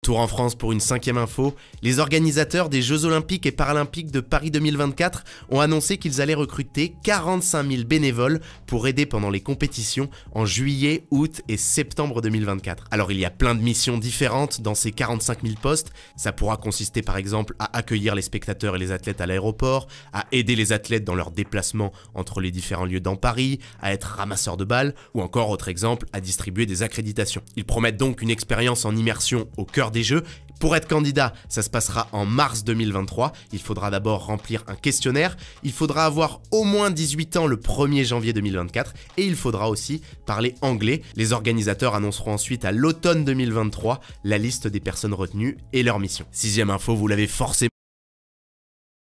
Retour en France pour une 5e info, les organisateurs des Jeux Olympiques et Paralympiques de Paris 2024 ont annoncé qu'ils allaient recruter 45 000 bénévoles pour aider pendant les compétitions en juillet, août et septembre 2024. Alors il y a plein de missions différentes dans ces 45 000 postes, ça pourra consister par exemple à accueillir les spectateurs et les athlètes à l'aéroport, à aider les athlètes dans leurs déplacements entre les différents lieux dans Paris, à être ramasseurs de balles ou encore autre exemple à distribuer des accréditations. Ils promettent donc une expérience en immersion au cœur des Jeux. Pour être candidat, ça se passera en mars 2023. Il faudra d'abord remplir un questionnaire, il faudra avoir au moins 18 ans le 1er janvier 2024 et il faudra aussi parler anglais. Les organisateurs annonceront ensuite à l'automne 2023 la liste des personnes retenues et leur mission. 6e info, vous l'avez forcément